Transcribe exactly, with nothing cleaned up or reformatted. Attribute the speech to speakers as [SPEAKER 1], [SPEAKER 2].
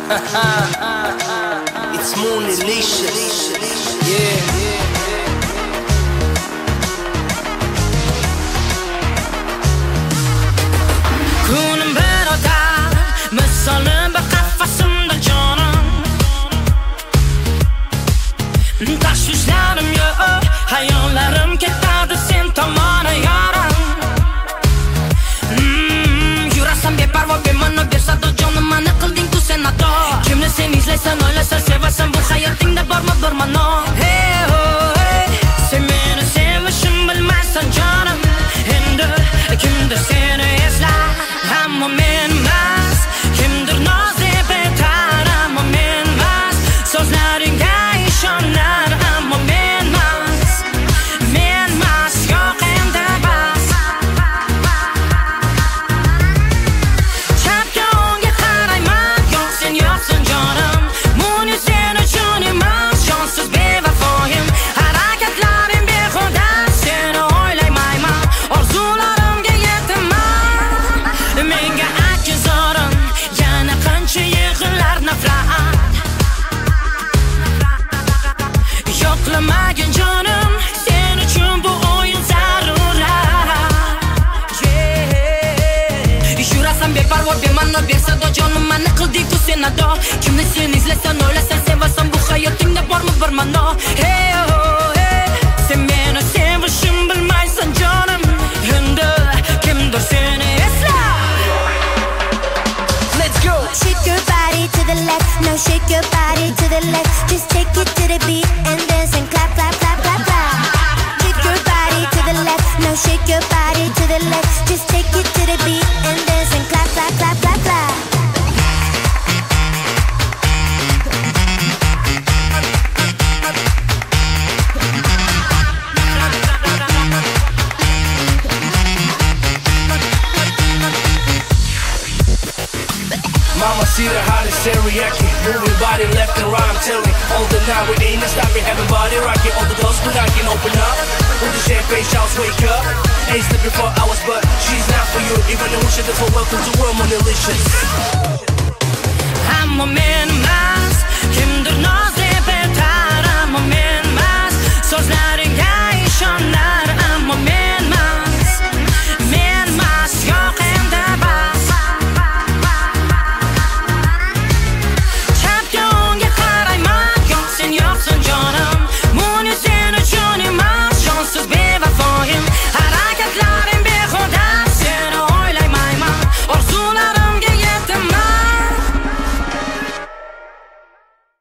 [SPEAKER 1] It's Moonlicious. Yeah.
[SPEAKER 2] Kunim berodar, misolim bir qafasimda jonim. Tashvishlarim yo'q, hayollarim ketadi sen tomona yorim. Mm, yurasan beparvo bema'no bersado jonim, mani qilding tu sen ato. Kimni sen izlaysan, o'ylasan, sevasan, bu hayotingda bormi bir ma'no? Hey oh hey, sen meni sevishim bilmaysan jonim. Endi kimdir seni eslar, ammo men emas. Kimdir noz deb aytar, ammo men emas. So'zlaringga ishonar, ammo men emas. Men emas, yo'q endi bas. Chapga o'ngga qarayman, yo'q sen yo'qsan jonim. Muni sen uchun emas, jonsiz bevafoyim. Harakatlarim behuda, seni o'ylaymayman. Orzularimga yetaman. Menga akzorim, yana qancha yig'inlar nafrat. Yo'qlamagin jonim, sen uchun bu o'yin zarurat. Yeah. Yurasan beparvo bema'no bersado jonim, mani qilding tu sen ado. Kimni sen izlaysan, o'ylasan, sevasan, bu hayotingda bormi bir ma'no? Hey oh hey, sen meni sevishim bilmaysan jonim. Endi kimdir seni eslar.
[SPEAKER 1] Let's go.
[SPEAKER 3] Shake your body to the left, now shake your body to the left. Just take it to the beat and dance and clap, clap, clap, clap, clap. Shake your body to the left, now shake your body to the left. Just take it to the beat and dance and clap, clap, clap, clap, clap.
[SPEAKER 1] Mama see the hottest teriyaki, moving body left and right. I'm telling all the night we ain't stopping, having body rocking. All the doors we knocking, open up. With the champagne shouts, wake up. Ain't sleeping for hours, but she's not for you. Even though we should have for welcome to world Moonlicious.
[SPEAKER 2] Ammo men emas, kimdir noz deb aytar, ammo men emas. So'zlaringga ishonar, ammo men